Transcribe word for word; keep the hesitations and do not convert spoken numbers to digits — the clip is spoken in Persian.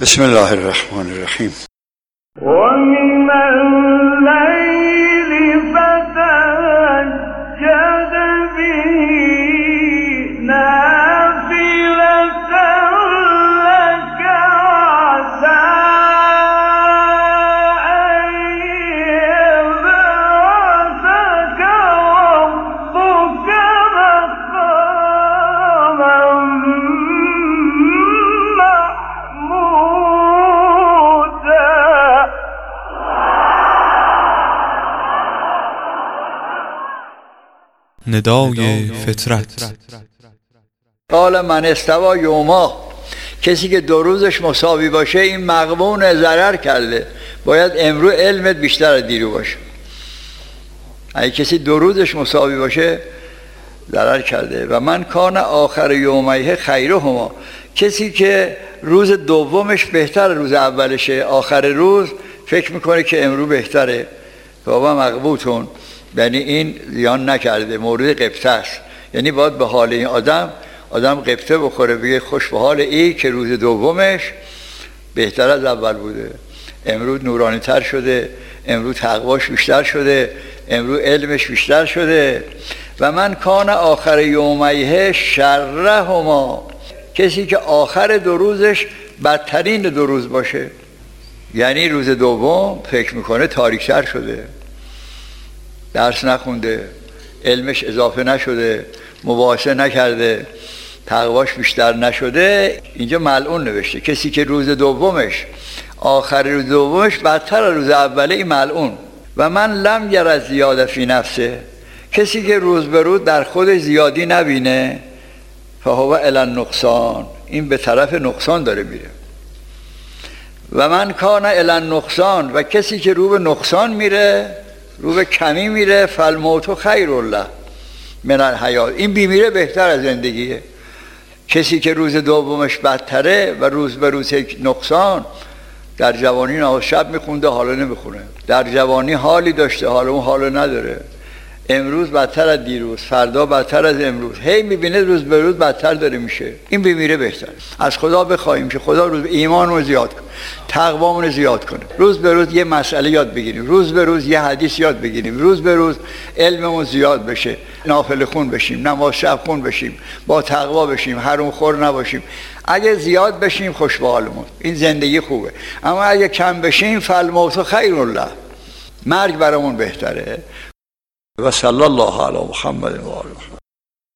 بسم الله الرحمن الرحیم. ومن الليل فتهجد به نافلة لك عسى أن يبعثك ربك مقاما ندای فطرت. قال من استوى یوما، کسی که دو روزش مساوی باشه این مغبون ضرر کرده، باید امرو علمت بیشتر از دیرو باشه. اگه کسی دو روزش مساوی باشه ضرر کرده. و من کان آخر یومیه خیرهما، کسی که روز دومش بهتر روز اولشه، آخر روز فکر میکنه که امرو بهتره، بابا مغبوتون، یعنی این زیان نکرده، مورد غبطه است. یعنی باید به حال این آدم آدم غبطه بخوره، بگه خوش به حال ای که روز دومش بهتر از اول بوده، امروز نورانی تر شده، امروز تقواش بیشتر شده، امروز علمش بیشتر شده. و من کان آخر یومیه شرهما، کسی که آخر دو روزش بدترین دو روز باشه، یعنی روز دوم فکر میکنه تاریک‌تر شده، درس نخونده، علمش اضافه نشده، مباحثه نکرده، تقواش بیشتر نشده، اینجا ملعون نوشته. کسی که روز دومش آخر روز دومش بدتر از روز اوله، این ملعون. و من لم یر زیاده فی نفسه، کسی که روز به روز در خود زیادی نبینه، فهو الی النقصان، این به طرف نقصان داره میره. و من کان الی النقصان، و کسی که رو به نقصان میره، رو به کمی میره، فالموت خیر الله من الحیات، این بیمیره بهتر از زندگیه. کسی که روز دومش بدتره و روز به روز نقصان، در جوانی نماز شب میخونده حالا نمیخونه، در جوانی حالی داشته حالا اون حالا نداره، امروز بدتر از دیروز، فردا بدتر از امروز، هی میبینه روز به روز بدتر داره میشه، این بیمیره بهتر. از خدا بخوایم که خدا روز ایمانمون زیاد کنه، تقوامون زیاد کنه، روز به روز یه مسئله یاد بگیریم، روز به روز یه حدیث یاد بگیریم، روز به روز علممون زیاد بشه، نافله خون بشیم، نماز شب خون بشیم، با تقوا بشیم، حرام خور نباشیم. اگه زیاد بشیم خوش به حالمون، این زندگی خوبه. اما اگه کم بشیم فالموت خیر الله، مرگ برامون بهتره. و صلی الله علی محمد و آله.